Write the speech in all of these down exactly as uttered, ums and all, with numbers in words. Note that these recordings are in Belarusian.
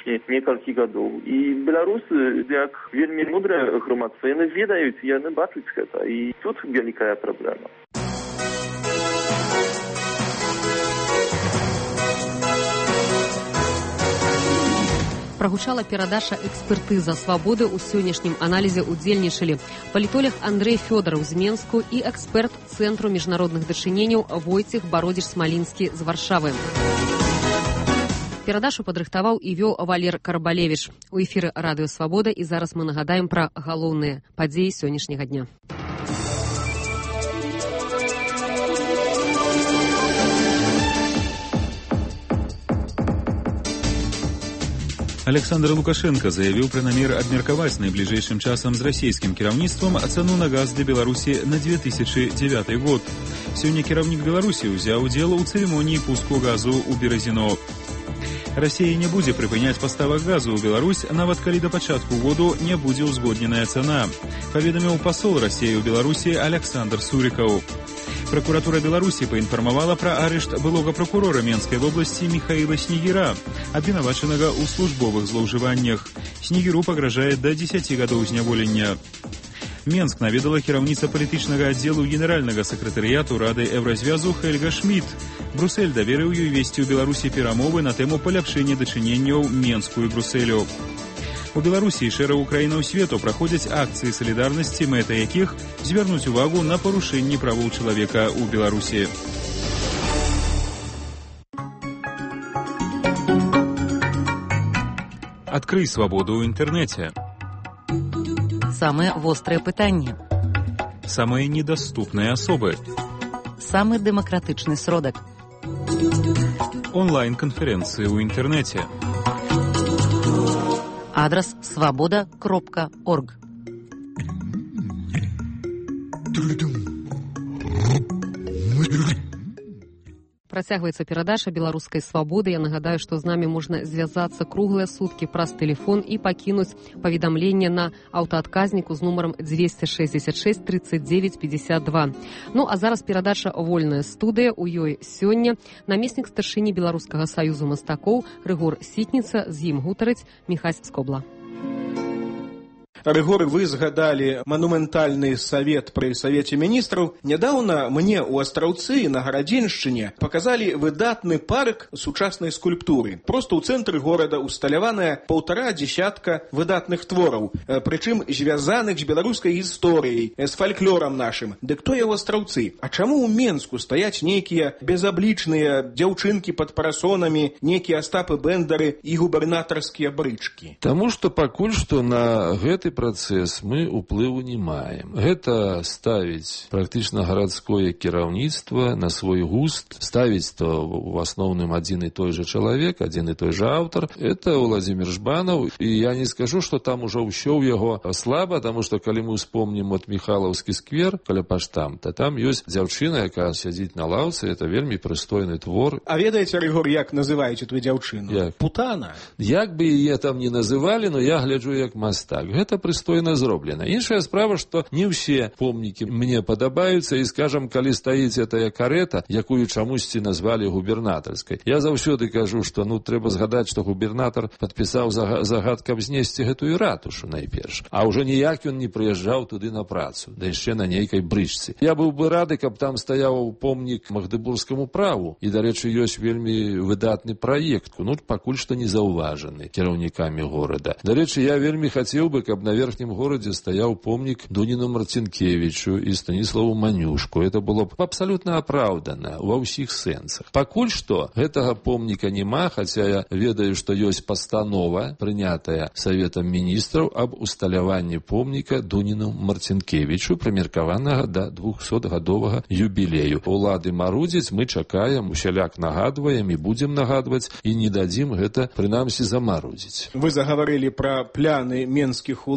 апошнія некалькі гадоў. І беларусы, як вельмі мудрыя грамадства, яны ведаюць, яны бачаць гэта. І тут вялікая праблема. Прагучала перадача экспертыза свабоды. У сённяшнім аналізе удзельнічалі палітолог Андрэй Фёдараў з Менску і эксперт Цэнтру міжнародных дачыненняў Войцех Бародзіч-Смалінскі з Варшавы. Перадачу падрыхтаваў і вёў Валер Карбалевіч. У эфіры Радыё Свабода, і зараз мы нагадаем пра галоўныя падзеі сённяшняга дня. Александр Лукашенко заявіў пра намер абмеркаваць найбліжэйшым часам з расійскім кіраўніцтвам цану на газ для Беларусі на две тысячи девятый год. Сёння кіраўнік Беларусі ўзяў удзел у цырымоніі пуску газу ў Беразіно. Расія не будзе прыпыняць паставак газу ў Беларусь, нават калі да пачатку году не будзе ўзгодненая цана, паведаміў пасол Расіі ў Беларусі Александр Сурікаў. Прокуратура Беларусі паінфармавала пра арышт былога прокурора Менскай вобласці Михаила Снегіра, абвінавачанага ў службовых злоўжываннях. Снегіру пагражае да дзесяці гадоў зняволення. Менск наведала кіраўніца палітычнага аддзелу генеральнага сакратарыяту Рады Еўразвязу Хельга Шмідт. Брюссель даверыў ёй весці ў Беларусі перамовы на тэму паляпшэння дачыненняў Менску і Брюсселю. У Беларусі і шэрагу краінаў свету праходзяць акцыі салідарнасці, мэта якіх звярнуць увагу на парушэнні правоў чалавека ў Беларусі. Адкрый свабоду ў інтэрнэце. Самыя вострыя пытанні. Самыя недаступныя асобы. Самы дэмакратычны сродак. Онлайн-канферэнцыі ў інтэрнэце. Адрас свабода кропка орг. Працягваецца перадача беларускай свабоды. Я нагадаю, што з намі можна звязацца круглыя суткі праз тэлефон і пакінуць паведамленне на аўтаадказніку з нумарам двести шестьдесят шесть тридцать девять пятьдесят два. Ну, а зараз перадача «Вольная студыя». У ёй сёння намеснік старшыні Беларускага саюзу мастакоў Рыгор Сітніца, з ім гутарыць Міхась Скобла. Рыгор, вы згадалі манументальны савет пры Савеце міністраў. Нядаўна мне ў Астраўцы на Гарадзеншчыне паказалі выдатны парк сучаснай скульптуры. Проста ў цэнтры горада усталяваная паўтара дзесятка выдатных твораў, прычым звязаных з беларускай гісторыяй, з фальклорам нашым. Дык то я ў Астраўцы. А чаму ў Менску стаяць нейкія безаблічныя дзяўчынкі пад парасонамі, нейкія Астапы Бэндары і губернатарскія брычкі? Таму што пакуль што на гэты працэс мы ўплыву не маем. Гэта ставіць практычна гарадское кіраўніцтва на свой густ, ставіць то в асноўным адзін і той же чалавек, адзін і той же аўтар. Это Владзімір Жбанаў, і я не скажу, што там ужо ўсё ў яго слаба, таму што калі мы ўспомнім от Міхалаўскі сквер каля паштамта, там ёсць дзяўчына, якая сядзіць на лаўцы, это вельмі прыстойны твор. А ведаеце, Рыгор, як называеце твою дзяўчыну? Як? Путана. Як бы яе там не называлі, но я гляджу як мастак. Гэта прыстойна зроблена. Іншая справа, што не ўсе помнікі мне падабаюцца, і, скажам, калі стаіць этая карета, якую чамусьці назвалі губернатарскай. Я заўсёды кажу, што ну трэба згадаць, што губернатар падпісаў загад, каб знесці гэтую ратушу найперш. А ўжо ніяк ён не прыязджаў туды на працу, да яшчэ на нейкай брычцы. Я быў бы рады, каб там стаяў помнік Магдыбургскаму праву. І, дарэчы, ёсць вельмі выдатны праект, ну пакуль што не заўважаны кіраўнікамі горада. Дарэчы, я вельмі хацеў бы, каб на верхнім горадзе стаяў помнік Дуніну Марцінкевічу і Станіславу Манюшку. Это было б абсалютна апраўдана ва ўсіх сэнсах. Пакуль што гэтага помніка няма, хаця я ведаю, што ёсць пастанова, прынятая Саветам міністраў аб усталяванні помніка Дуніну Марцінкевічу, прымеркаванага да двухсотгадовага юбілею. Улады марудзяць, мы чакаем, усяляк нагадваем і будзем нагадваць, і не дадзім гэта, прынамсі, замарудзіць. Вы загаварылі пра пляны менскіх улад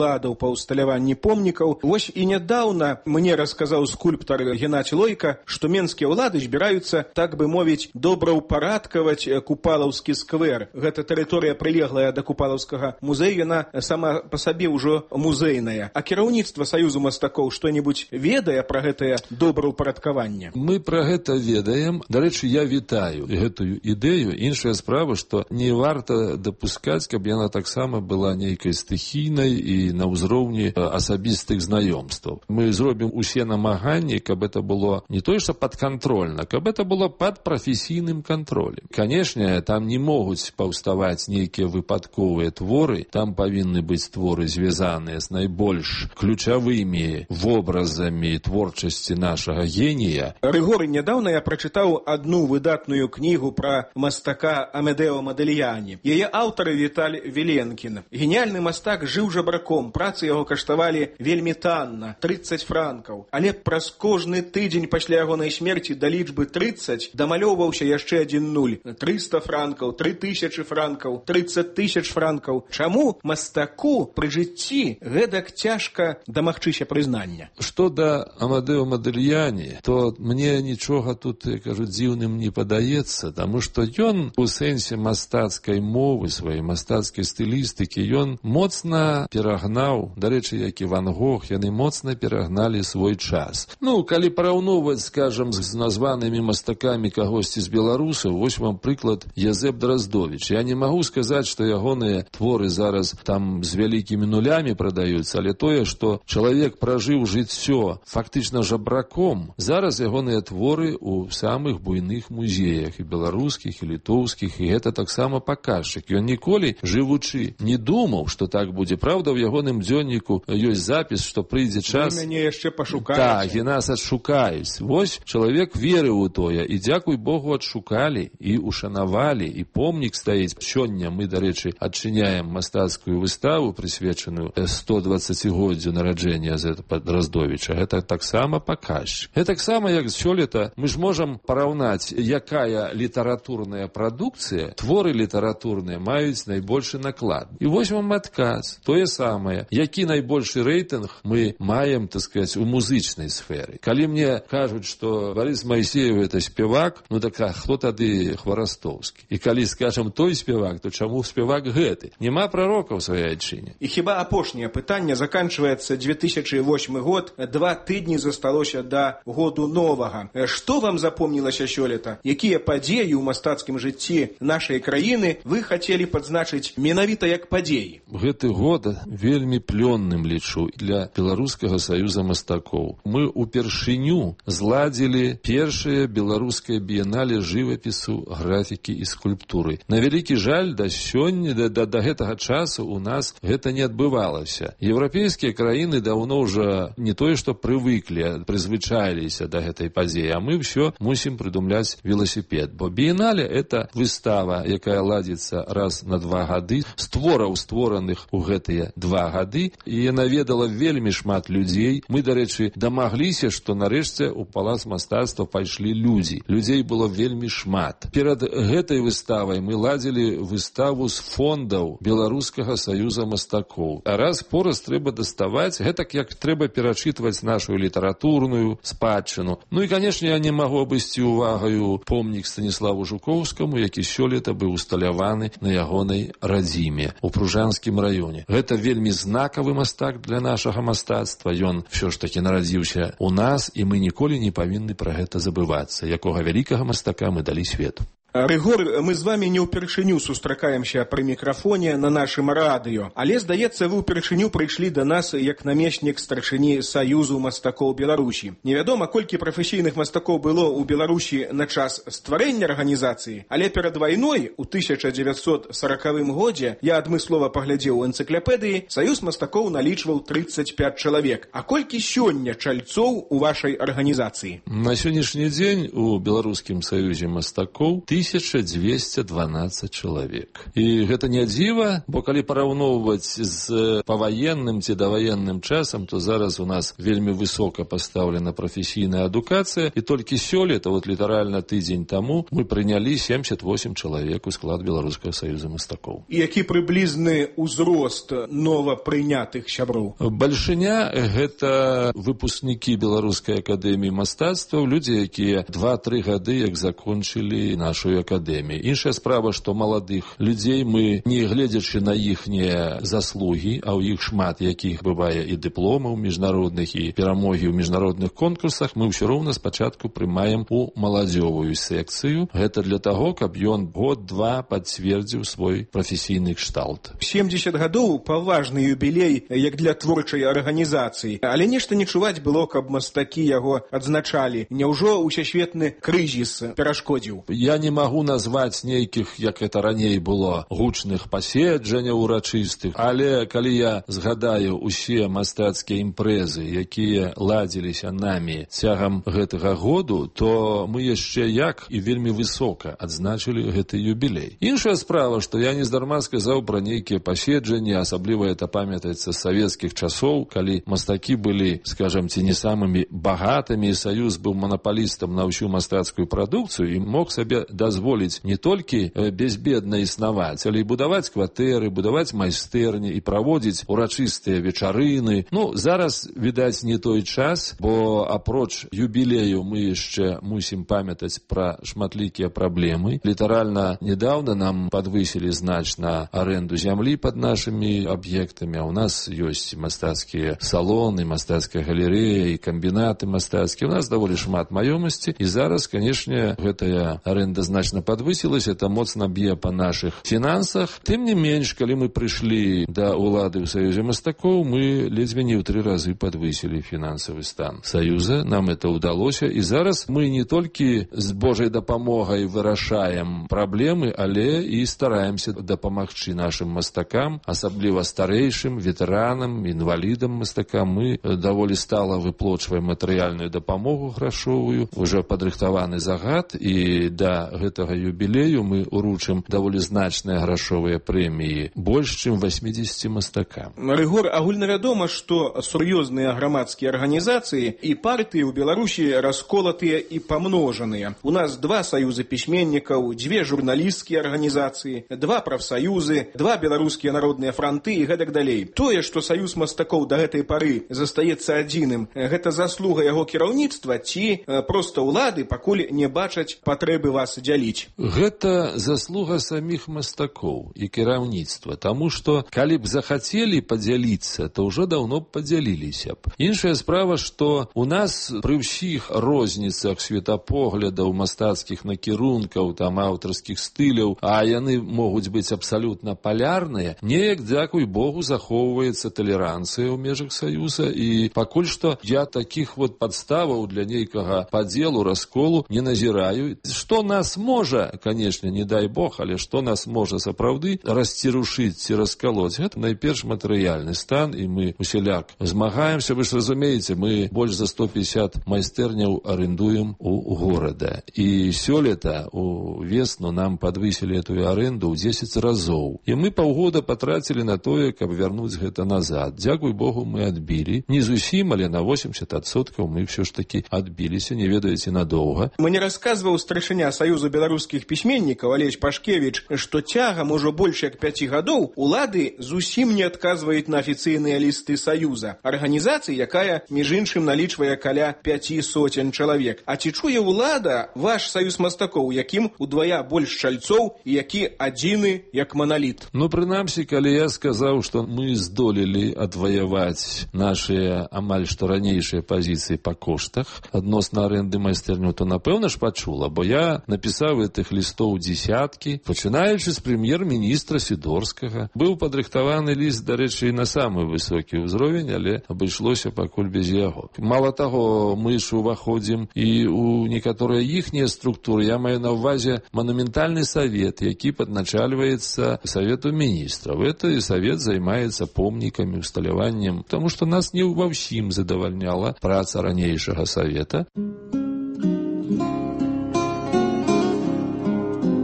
уладаў па ўсталяванні помнікаў. Вось і нядаўна мне расказаў скульптар Геннадзь Лойка, што менскія ўлады збіраюцца, так бы мовіць, добраўпарадкаваць Купалаўскі сквер. Гэта тэрыторыя прылеглая да Купалаўскага музея, яна сама па сабе ўжо музейная. А кіраўніцтва Саюзу мастакоў што-небудзь ведае пра гэтае добраўпарадкаванне? Мы пра гэта ведаем. Дарэчы, я вітаю гэтую ідэю. Іншая справа, што не варта дапускаць, каб яна таксама была нейкай стыхійнай і на ўзроўні асабістых знаёмстваў. Мы зробім усе намаганні, каб это было не тое, што падкантрольна, каб это было пад прафесійным кантролем. Канешне, там не могуць паўставаць нейкія выпадковыя творы, там павінны быць творы, звязаныя з найбольш ключавымі вобразамі творчасці нашага генія. Рыгоры, нядаўна я прачытаў адну выдатную кнігу пра мастака Амедео Модельяні. Яе аўтар Віталь Віленкін. Геніальны мастак жыў жабраком, працы яго каштавалі вельмі танна, трыццаць франкаў. Але праз кожны тыдзень пасля ягонай смерці да лічбы трыццаць дамалёўваўся яшчэ адзін нуль. трыста франкаў, тры тысячы франкаў, трыццаць тысяч франкаў. Чаму мастаку пры жыцці гэтак цяжка дамагчыся прызнання? Што да Амедео Модельяні, то мне нічога тут, я кажу, дзіўным не падаецца, таму што ён у сэнсе мастацкай мовы сваёй, мастацкай стылістыкі, ён моцна перагнаў, дарэчы, як і Ван Гог, яны моцна перагналі свой час. Ну, калі параўноўваць, скажам, з названымі мастакамі кагосьці з беларусаў, вось вам прыклад Язэп Драздовіч. Я не магу сказаць, што ягоныя творы зараз там з вялікімі нулямі прадаюцца, але тое, што чалавек пражыў жыццё фактычна жабраком, зараз ягоныя творы ў самых буйных музеях, і беларускіх, і літоўскіх, і гэта таксама паказчык. Ён ніколі, жывучы, не думаў, што так будзе. Праўда, ў ягоным дзённіку ёсць запіс, што прыйдзе час... Вы мяне яшчэ пашукаеце. Так, і нас адшукаюць. Вось чалавек верыў у тое, і, дзякуй Богу, адшукалі, і ушанавалі, і помнік стаіць. Сёння мы, дарэчы, адчыняем мастацкую выставу, прысвечаную сто дваццацігоддзю нараджэння Язэпа Драздовіча. Гэта таксама паказчык. Гэта таксама, як сёлета, мы ж можам параўнаць, якая літаратурная прадукцыя, творы літаратурныя маюць найбольшы наклад. І вось вам адказ. Тое самае. Які найбольшы рэйтынг мы маем, так сказаць, у музычнай сферы. Калі мне кажуць, што Барыс Майсеев это спевак, ну так а хто тады Хварастоўскі? І калі скажам той спевак, то чаму спевак гэты? Няма прарока ў сваёй айчыне. І хіба апошняе пытанне, заканчваецца две тысячы восьмы год, два тыдні засталося да году новага. Што вам запомнілася сёлета? Якія падзеі ў мастацкім жыцці нашай краіны вы хацелі падзначыць менавіта як падзеі? Гэты год вельмі плённым лічу для Беларускага саюза мастакоў. Мы упершыню зладзілі першае беларускае біенале жывапісу, графікі і скульптуры. На вялікі жаль, да сёння, да, да, да гэтага часу у нас гэта не адбывалася. Еўрапейскія краіны даўно ўжо не тое, што прывыклі, прызвычаіліся да гэтай падзеі, а мы ўсё мусім прыдумляць велосипед. Бо біенале — это выстава, якая ладзіцца раз на два гады, з твораў, створаных у гэтыя два гады, і яна ведала вельмі шмат людзей. Мы, дарэчы, дамагліся, што нарэшце у палац мастацтва пайшлі людзі. Людзей было вельмі шмат. Перад гэтай выставай мы ладзілі выставу з фондаў Беларускага саюза мастакоў. А раз пораз трэба даставаць, гэтак як трэба перачытваць нашу літаратурную спадчыну. Ну і, канешне, я не магу абысці увагаю помнік Станіславу Жукоўскаму, які сёлета быў усталяваны на ягонай радзіме у Пружанскім раёне. Гэта вельмі знакавы мастак для нашага мастацтва. Ён ўсё ж такі нарадзіўся у нас, і мы ніколі не павінны пра гэта забывацца, якога вялікага мастака мы далі свету. Рыгор, мы з вами не ўпершыню сустракаемся пры мікрафоне на нашым радыё, але, здаецца, вы ўпершыню прыйшлі да нас як намеснік старшыні Саюзу мастакоў Беларусі. Невядома, колькі прафесійных мастакоў было ў Беларусі на час стварэння арганізацыі, але перад вайной у тысяча дзевяцьсот саракавым годзе, я адмыслова паглядзеў у энцыклапедыі, Саюз мастакоў налічваў трыццаць пяць чалавек. А колькі сёння чальцоў у вашай арганізацыі? На сённяшні дзень у Беларускім саюзе мастакоў тысяча двести двенадцать чалавек. І гэта не дзіва, бо калі параўноўваць з паваенным ці даваенным часам, то зараз у нас вельмі высока пастаўлена прафесійная адукацыя, і толькі сёлета, вот літаральна тыдзень таму, мы прынялі семьдесят восемь чалавек у склад Беларускага саюза мастакоў. І які прыблізны ўзрост новапрынятых сяброў? Бальшыня — гэта выпускнікі Беларускай акадэміі мастацтваў, людзі, якія два-тры гады як закончылі нашу акадэмію. Іншая справа, што маладых людзей мы, не гледзячы на іхнія заслугі, а ў іх шмат якіх бывае і дыпломаў міжнародных, і перамогі ў міжнародных конкурсах, мы ўсё роўна спачатку прымаем у маладзёвую секцыю. Гэта для таго, каб ён год-два пацвердзіў свой прафесійны кшталт. семьдесят гадоў — паважны юбілей як для творчай арганізацыі, але нешта не чуваць было, каб мастакі яго адзначалі. Няўжо усесветны крызіс перашкодзіў? Я не магу назваць нейкіх, як это раней было, гучных паседжанняў урачыстых, але калі я згадаю усе мастацкія імпрэзы, якія ладзіліся намі цягам гэтага году, то мы яшчэ як і вельмі высока адзначылі гэты юбілей. Іншая справа, што я нездарма сказаў пра нейкія паседжанні, асабліва это памятаецца з савецкіх часоў, калі мастакі былі, скажам, ці не самымі багатымі, і саюз быў манапалістам на ўсю мастацкую прадукцыю і мог сабе дазволіць не толькі безбедна існаваць, але і будаваць кватэры, будаваць майстэрні і праводзіць урачыстыя вечарыны. Ну, зараз, відаць, не той час, бо апроч юбілею мы яшчэ мусім памятаць пра шматлікія праблемы. Літаральна недавно нам падвысілі значна аренду зямлі пад нашымі аб'ектамі, а у нас ёсць мастацкія салоны, мастацкая галерэя і камбінаты мастацкія. У нас даволі шмат маёмасці, і зараз, канешне, гэтая аренда значна падвысілася, это моцна б'е па нашых фінансах. Тым не менш, калі мы прыйшлі да ўлады ў Саюзе мастакоў, мы ледзьве не ў тры разы падвысілі фінансавы стан Саюза. Нам это ўдалося, і зараз мы не толькі з Божай дапамогай вырашаем праблемы, але і стараемся дапамагчы нашым мастакам, асабліва старэйшым, ветэранам, інвалідам мастакам. Мы даволі стала выплочваем матэрыяльную дапамогу грашовую, уже падрыхтаваны загад, і да гэтага юбілею мы уручым даволі значныя грашовыя прэміі, больш чым восьмидесяти мастакам. Рыгор, агульнавядома, што сур'ёзныя грамадскія арганізацыі і партыі ў Беларусі расколатыя і памножаныя. У нас два саюзы пісьменнікаў, дзве журналісцкія арганізацыі, два прафсаюзы, два беларускія народныя франты і гэтак далей. Тое, што саюз мастакоў да гэтай пары застаецца адзіным, гэта заслуга яго кіраўніцтва ці проста ўлады пакуль не бачаць патрэбы вас дзяліць? Гэта заслуга саміх мастакоў і кіраўніцтва, таму што калі б захацелі падзяліцца, то ўжо даўно б падзяліліся б. Іншая справа, што у нас пры ўсіх розніцах светапоглядаў, мастацкіх накірункаў, там аўтарскіх стыляў, а яны могуць быць абсалютна палярныя, неяк, дзякуй Богу, захоўваецца талеранцыя ў межах Саюза, і пакуль што я такіх вот падставаў для нейкага падзелу, расколу не назіраю. Што нас можа, канешне, не дай Бог, але што нас можа сапраўды расцірушыць ці раскалоць, гэта найперш матэрыяльны стан, і мы усяляк змагаемся. Вы ж разумееце, мы больш за сто пятьдесят майстэрняў арендуем у горада. І сёлета у весну нам падвысілі эту аренду ў дзесяць разоў. І мы паўгода патрацілі на тое, каб вярнуць гэта назад. Дзякуй Богу, мы адбілі. Не зусім, але на восемьдесят адсоткаў мы ўсё ж такі адбіліся, не ведаеце, надоўга. Мне расказваў старшыня Саюза беларускіх пісьменнікаў Алесь Пашкевіч, што цягам ужо больш як пяці гадоў улады зусім не адказваюць на афіцыйныя лісты Саюза, арганізацыі, якая, між іншым, налічвае каля пяці соцень чалавек. А ці чуе ўлада ваш саюз мастакоў, якім удвая больш чальцоў і які адзіны як маналіт? Ну, прынамсі, калі я сказаў, што мы здолелі адваяваць нашыя амаль што ранейшыя пазіцыі па коштах адносна аренды майстэрняў, то напэўна ж пачула, бо я напісаў гэтых лістоў дзесяткі, пачынаючы з прэм'ер-міністра Сідорскага. Быў падрыхтаваны ліст, дарэчы, і на самы высокі ўзровень, але абышлося пакуль без яго. Мала таго, мы ж уваходзім і ў некаторыя іхнія структуры. Я маю на ўвазе манументальны савет, які падначальваецца Савету міністраў. Это і савет займаецца помнікамі, усталяваннем, таму што нас не ва ўсім задавальняла праца ранейшага савета.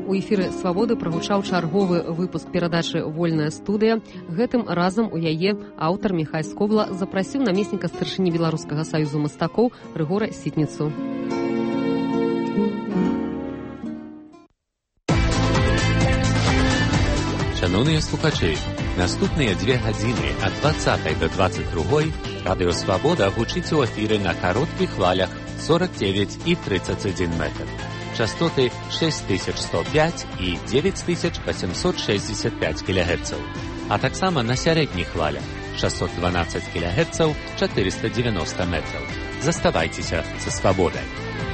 У эфіры «Свабоды» прагучаў чарговы выпуск перадачы «Вольная студыя». Гэтым разам у яе аўтар Міхай Скобла запрасіў намесніка старшыні Беларускага саюзу мастакоў Рыгора Сітніцу. Шановні слухачі, наступні дві години від двадцятої до двадцять другої Радіо Свобода гучить у ефірі на коротких хвалях сорок дев'ять і тридцять один метр. Частоты шесть тысяч сто пять и девять тысяч восемьсот шестьдесят пять килогерцев, а так само на средних хвалях шестьсот двенадцать килогерцев, четыреста девяносто метров. Заставайтесь со свободой.